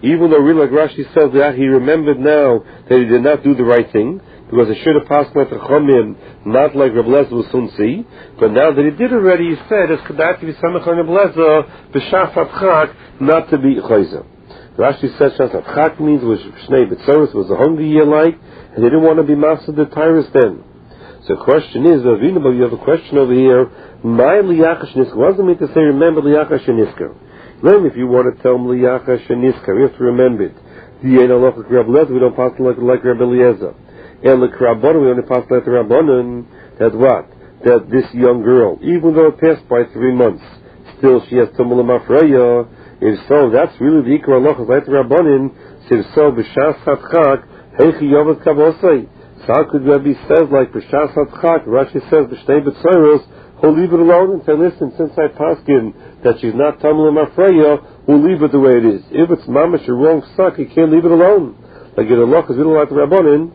Even though really like Rashi says that he remembered now that he did not do the right thing, because he should have passed like the Chomim, not like Reb Lezer will soon see. But now that he did already, he said it's Kedat to be Samech on Reb Lezer, B'Shas HaTchak, not to be Chayzer. Rashi says Shas HaTchak means was Shnei B'Tzoros, was a hungry year like, and he didn't want to be master the Tyrus then. So the question is, you have a question over here, my Liyachash Nisker, what does it mean to say remember Liyachash Nisker? Then if you want to tell him Liyachash Nisker, you have to remember it. The Ein Aloch like Reb Lezer, we don't pass like Reb Eliezer. And the Rabbanon, we only pass like the Rabbanon, that what? That this young girl, even though it passed by 3 months, still she has Tumul Mafreya. If so, that's really the Ikar Aloch like the Rabbanon. If so, B'Shas HaTchak, Heichi Yovad Kavosai. So how could Rabbi says like B'Shas HaTchak, Rashi says B'Shnei B'Tzoros, he'll leave it alone and say, listen, since I paskin that she's not Tumul Mafreya, we'll leave it the way it is. If it's mamash or wrong suck, you can't leave it alone. Like it Allah, because we don't like the Rabbanon.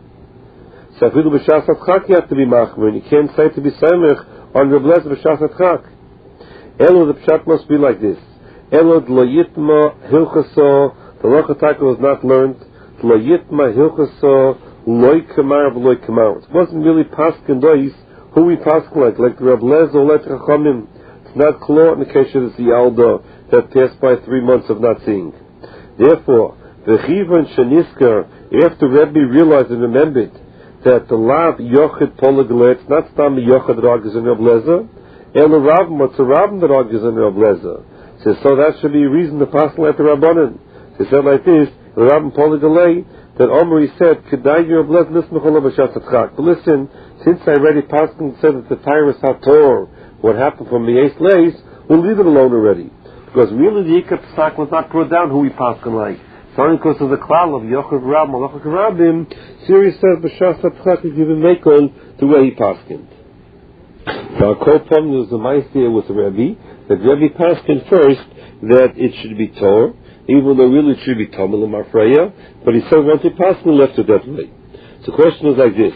So if you do B'Shas HaTchak, you have to be machmer, and you can't say to be samech on Reb Lezer B'Shas HaTchak. Elo, the pshat must be like this. Elo d'lo yitma hilchaso, the lochataka was not learned. D'lo yitma hilchaso, loy kamar v'loy kamar. It wasn't really paskin dois, who we paskin like Reb Lezer or like Chachamim. It's not klo in the case of the Alda that passed by 3 months of not seeing. Therefore, the Chiva and Shanisker, after Rebbe realized and remembered that the lav yochid polaglet, it's not stam yochid that argues in Reb Lezer, and the Rabbim, what's the Rabbim that argues in Reb Lezer? So that should be a reason to pass like the Rabbanon. He said like this, the Rabbim polaglet, that Omri said, Kedai Reb Lezer nismechol b'shas HaTchak. But listen, since I already passed and said that the Tyrus HaTor, what happened from the eighth lace, we'll leave it alone already. Because really the Ikar Psak was not brought down who we passed like. It's only because of the klal of Yochav Rab, Malachak Rabim, Siri says, B'Shas HaTchak is given Mekon the way he paskined. Now, Kol Pom was the Ma'aseh with the Rebbe, that Rebbe paskined first that it should be Torah, even though really it should be Tamil and Mafreya, but he said once he paskined, left it that way. So the question is like this.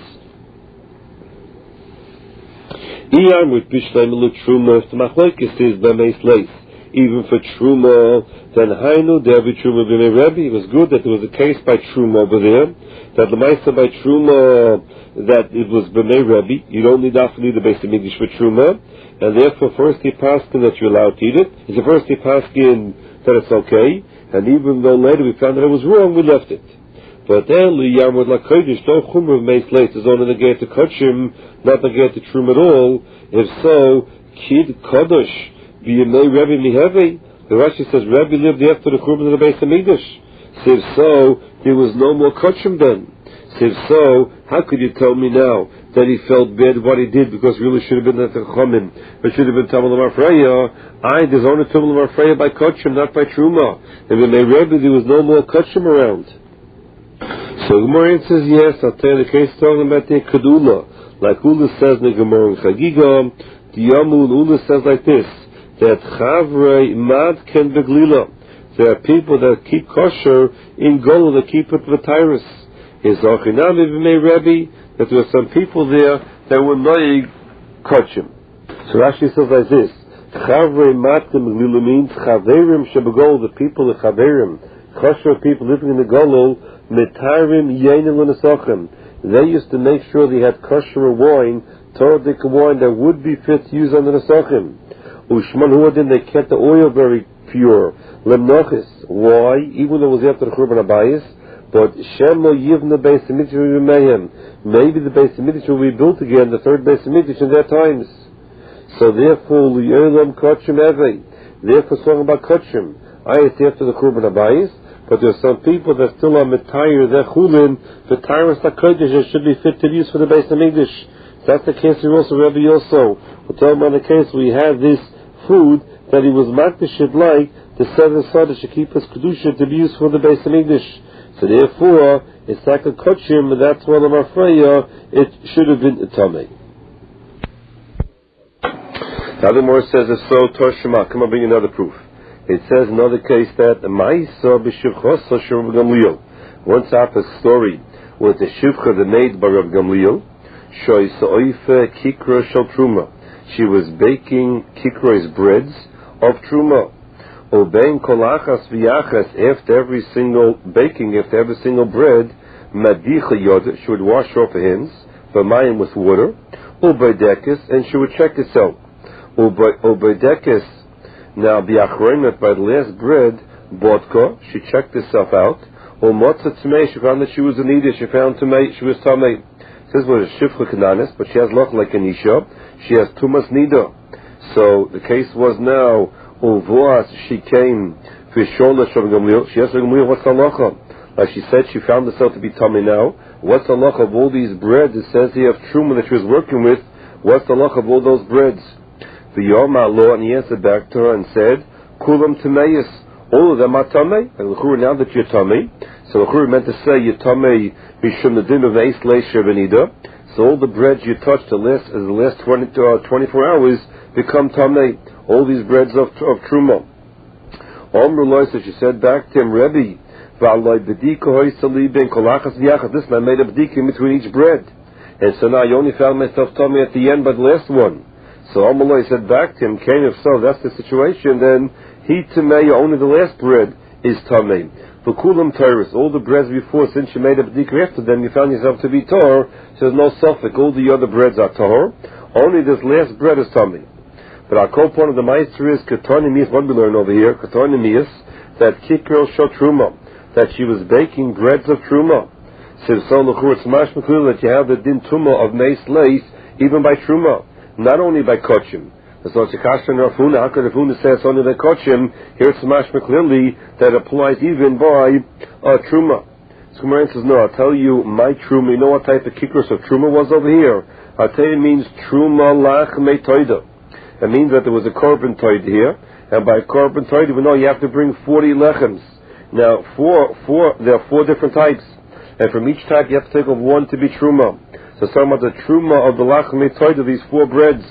Iyam with Bishleim Elu Truma, if the Machlokes is B'meis Leis, even for Truma, then Hainu, there be Truma b'mei Rebbe. It was good that there was a case by Truma over there, that the Meister by Truma, that it was b'mei Rebbe. You don't need to need the base of English for Truma, and therefore first he passed in that you're allowed to eat it. It's the first he passed in that it's okay, and even though later we found that it was wrong, we left it. But then Liyam would like Kodesh, no Chumra b'meis Leis is only the get to Kachim, not the get to Truma at all. If so, Kid Kodesh. B'yemei Rebbe Miheve, the Rashi says Rebbe lived after the Churban of the Beis Hamikdash. So if so, there was no more Kachim then. So if so, how could you tell me now that he felt bad what he did because really should have been at the Chachamim, but should have been Tamil Mafreya? There's only Tamil Mafreya by Kachim, not by Truma. And when they Rebbe, there was no more Kachim around. So Gemara says yes. I'll tell you the case talking about the Kedula, like Ula says in the Gemara in Chagiga. The Yamul Ula says like this, that Chavrei Mad Ken Beglila. There are people that keep kosher in Gol, that keep it with Tyrus. Is Ochinami B'mei Rebbe, that there were some people there that were noig kachim. So Rashi says like this, Chavrei Mad Ken Beglila means Chaverim Shebegol, the people of Chaverim, kosher people living in the Golol, Metarim Yenin L'Nesochem. They used to make sure they had kosher wine, Torah wine that would be fit to use on the Nesochem. Ushman Huadin, they kept the oil very pure. Lemnochis. Why? Even though it was after the Churban Abayis, but Shem lo yivna Beis Hamikdash v'mehem. Maybe the Beis Hamikdash will be built again, the third Beis Hamikdash in their lives. So therefore, li'olam kachim evei. Therefore, talking about kachim. It's after the Churban Abayis, but there are some people that still are metayir, their chulin, the Tyrus HaKodesh should be fit to use for the Beis Hamikdash. That's the case here also, Rebbe also. We're talking about the case we have this food that he was makdashit like the seven sada should keep his kedusha to be used for the Beis Hamikdash. So therefore, it's like a kachim, and that's why the Mafreya, it should have been a tamei. Now the Gemara says, if so, Toshima, come on, bring another proof. It says another case that Ma'isa b'shivchos Rav Gamliel. Once after a story with the shivcha that made by Rav Gamliel, shoysa oife kikra shel truma. She was baking kikro's breads of truma. Obein kolachas v'yachas, after every single baking, after every single bread, madicha yod, she would wash off her hands, v'mayim with water, ubedekis, and she would check herself. Ubedekis, now biachroimet, by the last bread, bodka, she checked herself out. Umotza tmei, she found that she was a nida, she found tmei, she was tamei. This was a shifcha kananis, but she has loch like an isha, she has tumas nida. So the case was now, uvoas, she came, fishola shavim gamliel, she asked Gamliel, what's the halacha? Like she said, she found herself to be tamei now. What's the halacha of all these breads? It says here of truma that she was working with. What's the halacha of all those breads? The Yom Allah, and he answered back to her and said, kulam tameis, all of them are tamei. And now that you're tamei, so the meant to say you're tamei mishum the din of eis leisha benida. So all the breads you touch the last 24 hours become tamei. All these breads of truma. Omrullah, so she said back to him, Rebbe, listen, I made a b'dika in between each bread. And so now I only found myself tamei at the end, but the last one. So Omrullah said back to him, Cain, if so, that's the situation, then he tamei, only the last bread is tamei. For kulam tyrus, all the breads before, since you made a b'dika after them, you found yourself to be tor, so there's no suffix, all the other breads are tor, only this last bread is tamei. But our co-point of the Meister is Katonimius, what we learn over here, Katonimius, that Kikro shot truma, that she was baking breads of truma. So it's mashma clear that you have the din tuma of meis leis, even by truma, not only by kochim. So it's a kasha and Rafuna, how could Rafuna say it's only by kochim? Here it's mashma clearly that applies even by truma. So Gemara says, no, I'll tell you my truma, you know what type of kikros of truma was over here? I'll tell you it means truma lach meitoida. It means that there was a korban toid here, and by korban toid, we know you have to bring 40 lechems. Now, there are 4 different types, and from each type you have to take off one to be truma. So some of the truma of the lachem toid of these 4 breads.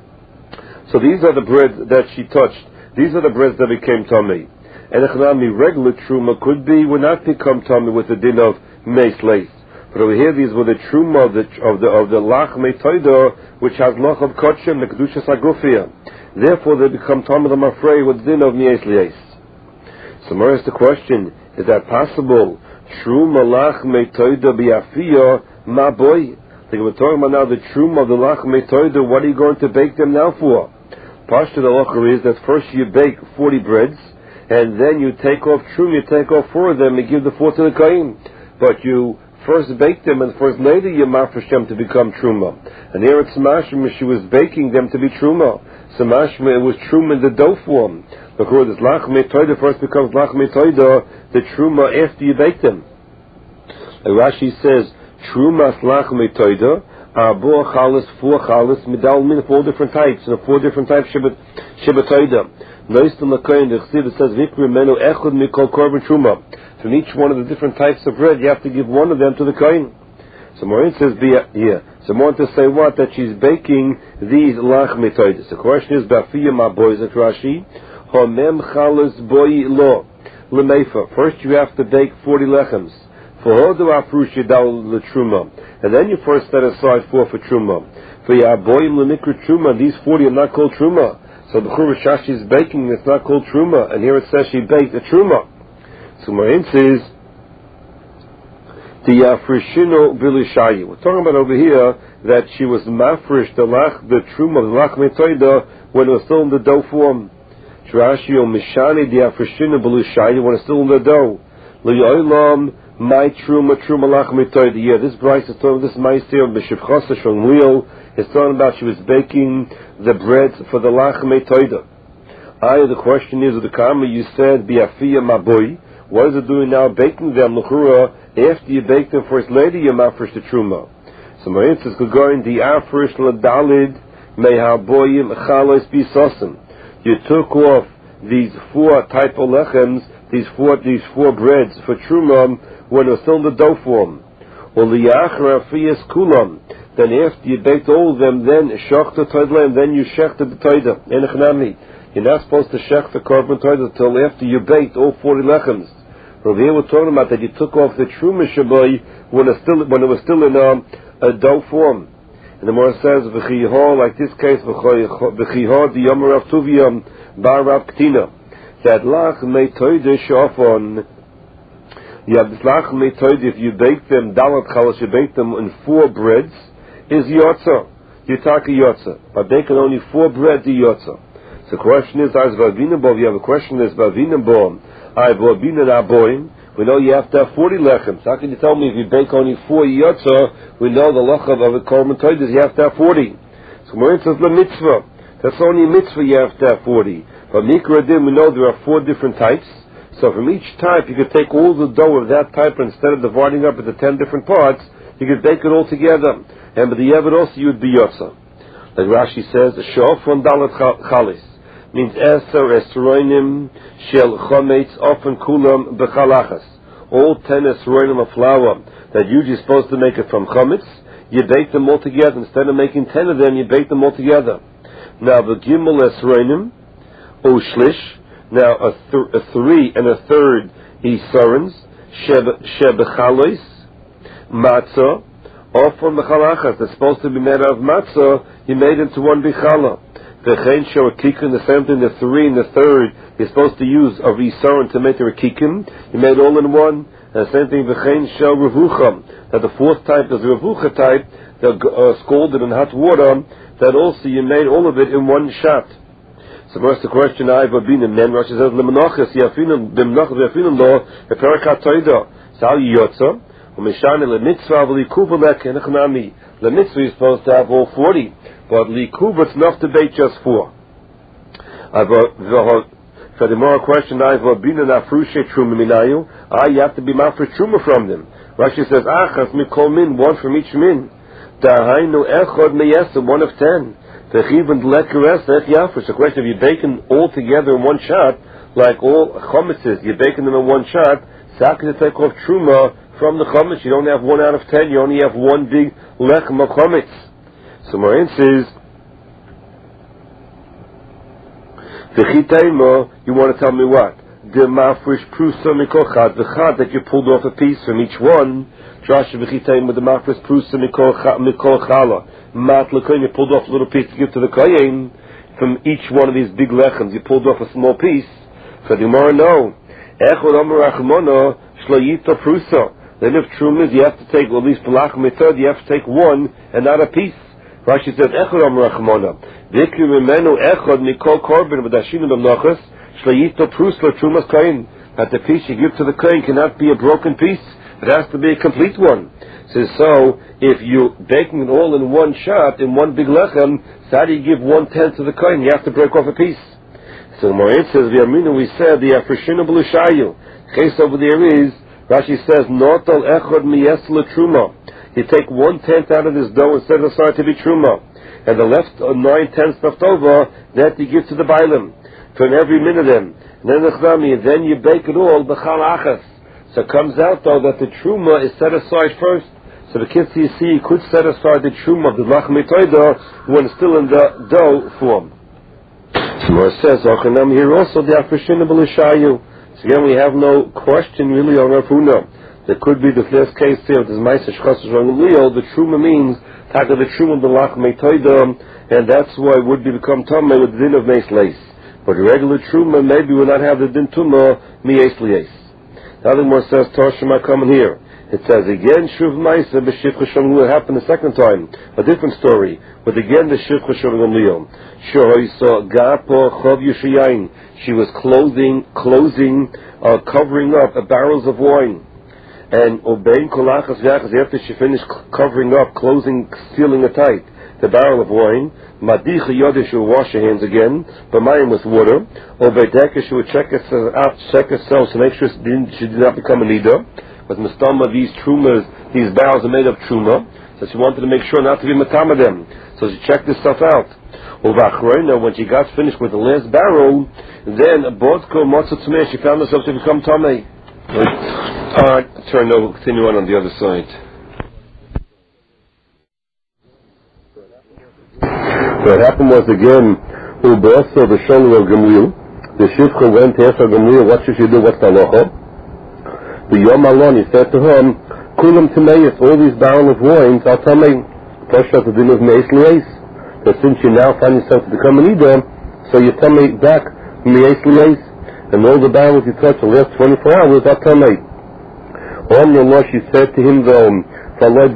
So these are the breads that she touched. These are the breads that became tummy. And regular truma would not become tummy with the din of meis leis. But over here, these were the truma of the lachem toida, which has loch of kochim, the kedushas agufia. Therefore, they become tamid, I'm afraid, with din of nies lies. So, more is the question: is that possible? Truma lachem toida biafia ma boy. Like we're talking about now, the truma of the lachem toida. What are you going to bake them now for? Pashta the locher is that first you bake 40 breads, and then you take off truma, you take off 4 of them, and give the 4 to the kohen. But you first bake them, and first later you mafresh them to become truma. And here it's mashma, she was baking them to be truma. So mashma, it was truma in the dough form. Because this lachem toida first becomes lachem toida, the truma after you bake them. Like Rashi says, truma lachem toida, arbo chalas, 4 chalas, midal min, 4 different types, and 4 different types shibat toida. Noistan lakoyin, the chsiv, it says, vikri menu echud mikol korban truma. From each one of the different types of bread, you have to give one of them to the kohen. So Morin says, so Morin to say what? That she's baking these lachem toides. The question is, Bafiyah ma boys at Rashi, Homem chalas boy lo, lemeifa. First you have to bake 40 lechems. For hodu afrush yidal l'truma. And then you first set aside 4 for truma. For yaboyim l'nikra truma, these 40 are not called truma. So the Churva Shashi is baking, it's not called truma. And here it says she baked a truma. So Marin says, the Yafrishino Bilishayi. We're talking about over here that she was mafresh the truma of the lachem toida when it was still in the dough form. Rashi o Mishani the Yafrishino Bilishayi when it's still in the dough. L'yolam my truma lachem toida. Yeah, this Bryce is talking. This Meister of B'Shivchasa Shomliel is talking about she was baking the breads for the lachem toida. The question is, with the Karma you said biafiyah maboy. What is it doing now, baking them, l'chura, after you bake them first, later you mafresh the truma? So Marin says, Gagarin, the afresh l'dalid, mehaboyim chalos bisosim. You took off these 4 type of lechems, these four breads for truma, when it was still in the dough form. Or liyachra afiyas kulam. Then after you baked all of them, then shachta toidla, and then you shechta the toida. Enechnami. You're not supposed to shech the korban toida until after you baked all 40 lechems. Over here we're talking about that you took off the truma shabai when it was still in a dough form. And the Gemara says, v'chihah, like this case, v'chihah the yomer of tuviyam bar rav ktina. that lach meitoide shofon. You have this lach meitoide, if you bake them, dalat chalash, you bake them in 4 breads, is yotza. You take a yotza. But baking only 4 breads, is yotza. So the question is, as Vavinabo, you have a question is, Vavinabo, I Vavina Naboim, we know you have to have 40 lechems. How can you tell me if you bake only 4 yotza, we know the lechav of a korban toides, you have to have 40. So Marin says, the mitzvah. That's only a mitzvah you have to have 40. But Mikra Din, we know there are 4 different types. So from each type, you could take all the dough of that type, and instead of dividing up into 10 different parts, you could bake it all together. And by the Yevad also, you would be yotza. Like Rashi says, Shof on Dalet Chalis means Eser Esroinim Shel Chometz Ofen Kulam Bechalachas. All 10 Esroinim of flour that usually supposed to make it from Chometz, you bake them all together. Instead of making 10 of them, you bake them all together. Now the Gimel Esroinim Ushlish. Now a 3 and a third Isarins Shebechalois Matzah. Or from Bechalachas, that's supposed to be made out of matzah, you made into 1 bichala. V'chein shel rakikim, the same thing, the 3 and the third, you're supposed to use of Yisarun to make the rakikim, you made all in 1. And the same thing, v'chein shel revucha, that the 4th type is the revucha type, they're scalded in hot water, that also you made all of it in 1 shot. So first the question, I've been in men, Rashi says, L'menachas, yafinim, b'menachas, yafinim lo, e'perakat toida, so how you yotza? The mitzvah is supposed to have all 40, but likuva it's enough to bake just 4. For the moral question, you have to be mafresh truma from them. Rashi says, achas mikol min, 1 from each min. Dahainu echad meyesa, 1 of 10. The question, if you're baking all together in 1 shot, like all chometzes, you're baking them in 1 shot, so how can you take off truma from the chometz? You don't have 1 out of 10. You only have 1 big lechem of chometz. So Marin says, "V'chitayma." You want to tell me what? The mafresh prusa mikol chad, the chad that you pulled off a piece from each one. Drash v'chitayma, the mafresh prusa mikol chala. Mat lekoyin, you pulled off a little piece to give to the koyin from each one of these big lechems. You pulled off a small piece. So the Gemara no. Echod amar rachmona shlayita prusa. Then if truma is, you have to take, well, at least pelach metod, you have to take 1 and not a piece. Rashi says, echad am rachmona. V'ikri memenu echad mikol korban v'dashinu b'mnachas shlayito prusla trumas kain. That the piece you give to the kain cannot be a broken piece. It has to be a complete one. Says, so, if you're baking it all in 1 shot, in 1 big lechem, so how do you give 1/10 to the kain? You have to break off a piece. So Moed says, v'yaminu, we said, the afreshinu b'lushayu. Case over there is, Rashi says, Notal echod miyes truma. You take 1/10 out of this dough and set it aside to be truma, and the left 9/10 left over that you give to the bailim from every min of them. And then you bake it all b'chalachas. So it comes out though that the truma is set aside first. So the kids you see could set aside the truma of the lachem toida when it's still in the dough form. So it says, Ochanam here also the afreshinu b'lishayu. So again, we have no question really on Rav Huna. There could be the first case here of this Ma'aser Shchasas Leo. The truma means taka the truma b'lach meitoida, and that's why it would become tamei with the din of meis leis. But regular truma maybe will not have the din tuma mi'es leis. The other one says Toshima coming here. It says again shuv ma'aser b'shivcha shamlu. It happened the second time, a different story. But again the shivcha shamlu. Shohoisa gapo chov yushayin. She was closing, covering up barrels of wine. And obein kolachas yachas, after she finished covering up, sealing it tight, the barrel of wine, madicha yodesh, she would wash her hands again, b'mayim with water, obeideka, she would check herself to make sure she did not become a nida. But mistama, these trumas, these barrels are made of truma, so she wanted to make sure not to be matama them. So she checked this stuff out. When she got finished with the last barrel, then she found herself to become tamei. Alright, we'll continue on the other side. What happened was again, also the shoulder of Gamliel, the Shivcha went to ask Gamliel, what should she do, what's the halacha? The Yom Alon, he said to him, Kulam Tameis, all these barrel of wines are tamei. Tosha to din of meis leis. That since you now find yourself to become an Ida, so you tell me back, Mi'es Leis. and all the barrels you touch the last 24 hours are tamei. She said to him though, but no,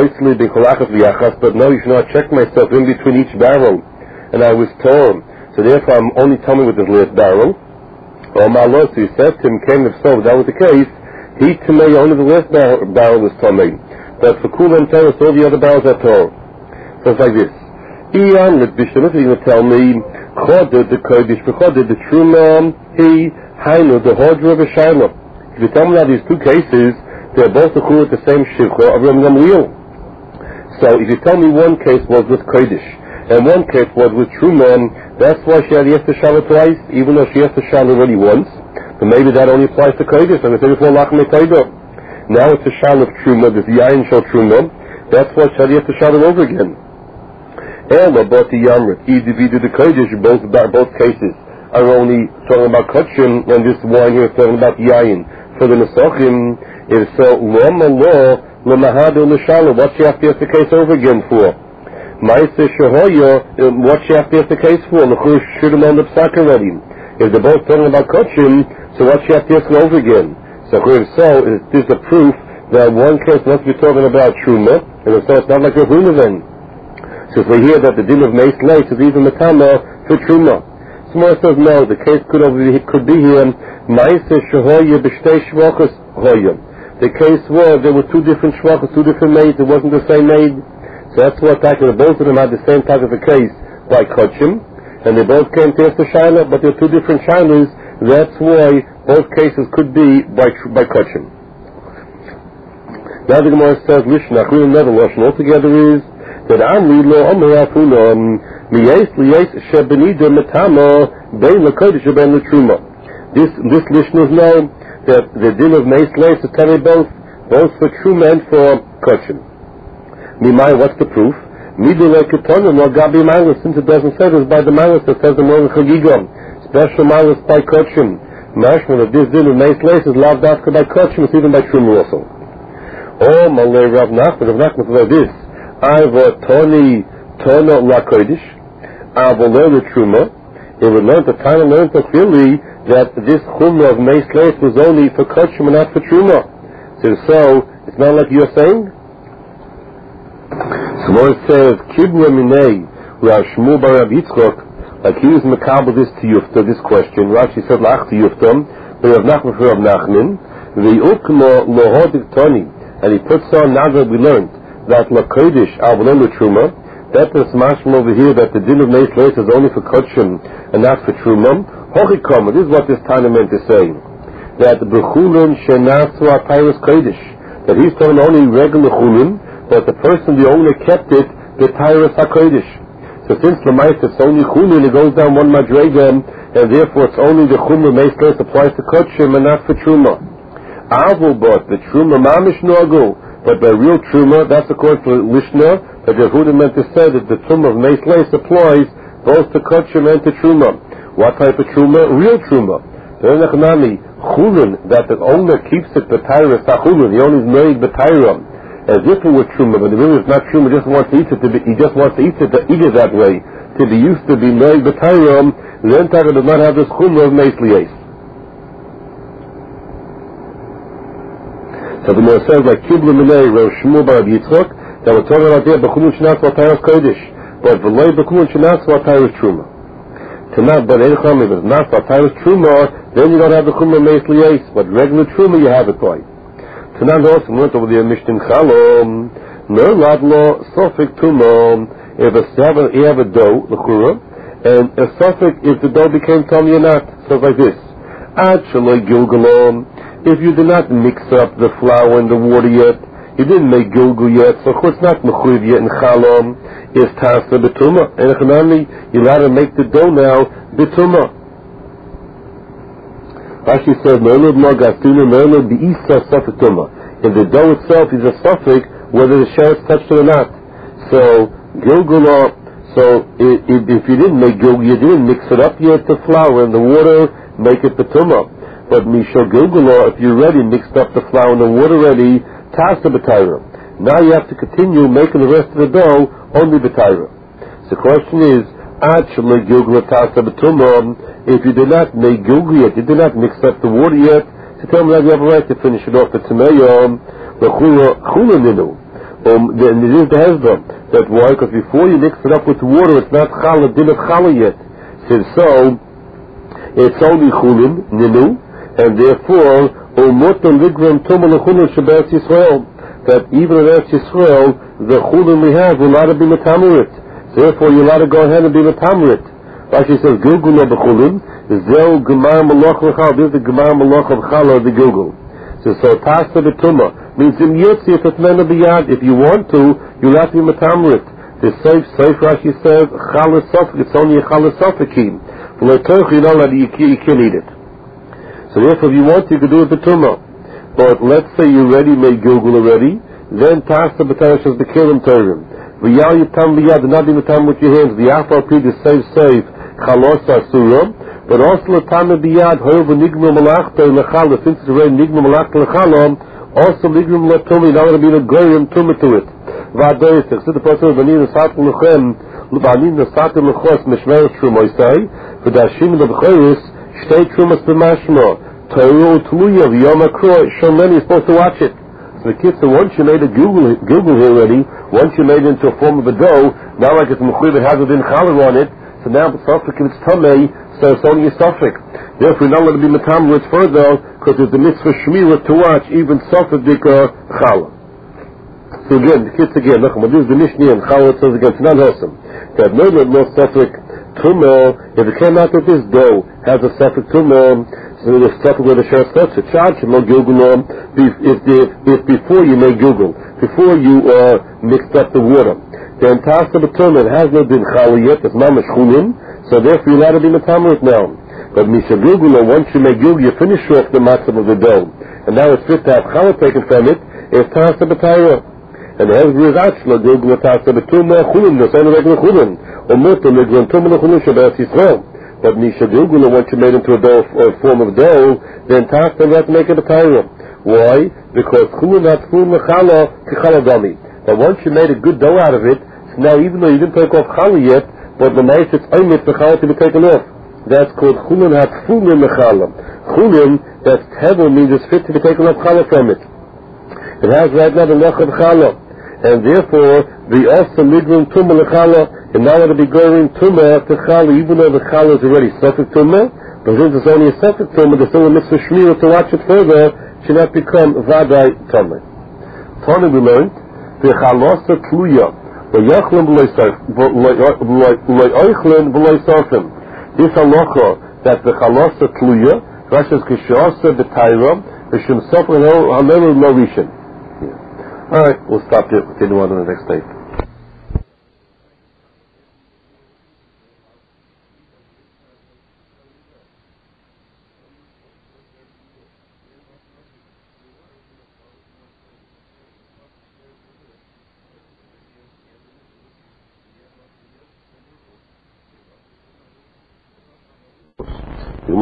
you should not check myself in between each barrel. And I was torn, so therefore I'm only tummy with this last barrel. So he said to him, if so, if that was the case, he tamei, only the last barrel was tamei. But for Kulan Teres, all the other barrels are torn. So it's like this. Ian, you're going to tell me, the Kodesh, the Truma, the Hodra, the Shaila. If you tell me now these two cases, they're both with the same Shivcha of Ram Gamliel. So if you tell me one case was with Kodesh, and one case was with Truma, that's why she had yes to Shaila twice, even though she has to Shaila already once. But maybe that only applies to Kodesh, and I said before Lachmei Taida. Now it's a Shaila of Truma, there's the Yain Shal Truma, that's why she had yes to Shaila over again. Ella, but the Yamrit, either the Kodesh, both cases are only talking about Kachim, and this one here is talking about Yain. For the Nesachim, if so, Lama Law, Lamahadu L'Shala, what she have to ask the case over again for? Maisa Shahoya, what she have to ask the case for? L'chush should have known the Psak already. If they're both talking about Kachim, so what she have to ask over again? So if so, is a proof that one case must be talking about Truma, and if so, it's not like a Huna then. So if we hear that the din of Meis Leis is even Matama for Truma. Someone says no, the case could be here, Maisa Shahoya B'shtei Shvachos Hoya. The case was there were two different Shvachos, two different maids, it wasn't the same maid. So that's what happened. Both of them had the same type of a case by Kachim, and they both came to the Shaila, but they're two different Shailas. That's why both cases could be by Kachim. Now the Gemara says, Mishnah, another Lashon altogether is that Amri lo Omer Afulam Miyes Liyes Shebenida Metama Bein LaKodesh Ben LaTruma. This Mishnah is known that the din of Meis Leis is telling both for Truma and for Kachim. Mimai, what's the proof? Midule Ketonim or Gabi Malis, since it doesn't say this by the Malis, it says the Morgan Chagigam. Special Malis by Kachim. Mashman, if this din of Meis Leis is loved after by Kachim, it's even by Truma also. Oh, Malay Rav Nachman says like this. I've Tono La Kodesh, I've learned the Truma. It would learn the time learned so clearly that this Chumrah of Meis Leis was only for Kachim and not for Truma. So it's not like you're saying. So one says, Kibra Minei, Rav Shmuel bar Rav Yitzchok, like he was makabel this to Yufta, this question. Rashi said, Lach to Yufta, but Rav Nachman for Rav Nachman, the Ukma Lohodik Toni, and he puts on, now that we learned, that La Kodesh, Avalon Truma, that is mashma over here, that the din of Meis Leis is only for Kachim and not for Truma. Hochikam, this is what this Tanament is saying, that B'chulun Shenasu Atayus Kodesh, that he's talking only regular Chulun, that the person, the owner, kept it, the Tyrus HaKodesh. So since the Meis it's only Chulun, it goes down one Madrega, and therefore it's only the Chulun Meis Leis applies to Kachim and not for Truma. Avul, the Truma Mamish Nogu, but the real Truma, that's according to Lishna, that the Yehuda meant to say that the Truma of Meis Leis applies both to Kachim and to Truma. What type of Truma? Real Truma. Chulun, that the owner keeps it B'Tayra Sachulun, the owner is married B'Tayra, as if it were Truma, but the really is not Truma, just wants to eat it, he just wants to eat it that way, to be used to be married B'Tayra, then Tayra does not have this Chumrah of Meis Leis. So the Gemara says like Kibla Minei Rav Shmuel bar Rav Yitzchok, that we're talking about there B'chulun Shenas V'Tayras Kodesh, but V'loi B'chulun Shenas V'Tayras Truma. Tonight, but if it's not V'Tayras Truma, then you don't have the Chumrah Meis Leis, but regular Truma you have it by. Tonight also went over there Mishtin Chalom, Ner Ladlo Sofik Truma, if you have a dough, L'chura, and a Sofik if the dough became Tommy or not. So it's like this. Ad Shaloi Gilgalom, if you did not mix up the flour and the water yet, you didn't make gilgul yet, so it's not mechuyev yet in chalom, it's tasa betuma. And economically, you're allowed to make the dough now betuma. Rashi says, if the dough itself is a suffix, whether the shell is touched it or not. So, gilgul, so if you didn't make gilgul, you didn't mix it up yet, the flour and the water, make it betuma. But Misho Gilgula, if you already mixed up the flour and the water already, Tasa B'Tayra. Now you have to continue making the rest of the dough only B'Tayra. So the question is, Actually Gilgula Tasa B'Tumah, if you did not make gilgul yet, you did not mix up the water yet, so tell me that you have a right to finish it off. The Tamayom, the Chula Ninu. Then it is the Hezbollah. That why? Because before you mix it up with the water, it's not Chala, didn't Chala yet. So it's only Chulin, Ninu, and therefore, Umoto Ligram Tumah L'Chulin Shabbat Yisrael. That even in Eretz Yisrael, the Chulin we have, we're allowed to be Matamurit. Therefore, you're allowed to go ahead and be Matamurit. Rashi says, Gilgul no b'chulin, Zeu Gemar Malach L'chal, this is the Gemar Malach of Chala, the Gilgul. So Tasta B'tumah, means in Yotzi, if it's Mena B'yad, if you want to, you'll have to be Matamurit. The safe Rashi says, Chala Sofik, it's only a Chala Sofikim. For L'toch, you know that you can't eat it. So therefore, if you want to, you can do it B'tumah. But let's say you already made Gilgul already, then Tasta B'tumah says the Kilim Turim. V'yal Yitam B'yad, not be Matam with your hands. The Afal P, the safe, Chalos Asura, but also Latama B'yad, however, Nigma Malachta L'chala, since it's already Nigma Malachta L'chala, also Nigma Latumi, now going to be the Goyim Tumah to it. V'adoyisek, so the person of Banin Satim L'chem, Banin Satim L'chos, Meshmer Shumoisai, V'dashim L'b'choris, Shtei Trumas B'mashma, Toru Tluya, V'yom Akro, Shomen, you're supposed to watch it. So the kids, so once you made a Google here already, once you made it into a form of a dough, now like it's Mechuyev, it has a din Challah on it, so now the Sofik, if it's Tamei, so it's only a Sofik. Therefore, you're not going to be Matamrit further, because there's the mitzvah Shmira to watch, even Sofik Dika Challah. So again, the kids again, look, this is the Mishnah and Challah says again, it's not awesome. That no Sofik Tumah, if it came out that this dough has a Sofik Tumah, so the stuff where the sheriff starts to charge him on Gilgul, if before you make Gilgul, before you mixed up the water, then Tasta B'tumah has no din Chala yet, it's Mamash Chulin, so therefore you're allowed to be Matamurit now. But Misha Gilgul, once you make Gilgul, you finish off the matzah of the dough, and now it's fit to have Chala taken from it, it's Tasta B'tayra. And the Hezbollah is actually Gilgul Tasta B'tumah Chulin, the same regular Chulin, or Mutter Ligran Tumah L'Chulin Shabbat Yisrael. But Misha Gilgul, once you made into a dough, or form of dough, then Tasta you have to make it a B'tayra. Why? Because Chulin has Chulin L'Chala K'Chala Dami. Now once you made a good dough out of it, so now even though you didn't take off Chala yet, but the nice it's Oymit for Chala to be taken off. That's called Chulin HaTfulin L'Chala. Chulin, that's Tevel, means it's fit to be taken off Chala from it. It has right now the Lech of Chala. And therefore, the also Ligrum Tumah L'Chala, and now it'll be going Tumah to Chala, even though the Chala is already Sofik Tumah, but since it's only a Sofik Tumah, there's still a mitzvah Shmira to watch it further, should not become Vadai Tumah. Tana we learned, the Chalosa Tluya, this halacha that the chalosa tluya, Rashi says kishasa b'tayra, v'shem sofer no rishin. All right, we'll stop here. Continue on the next tape.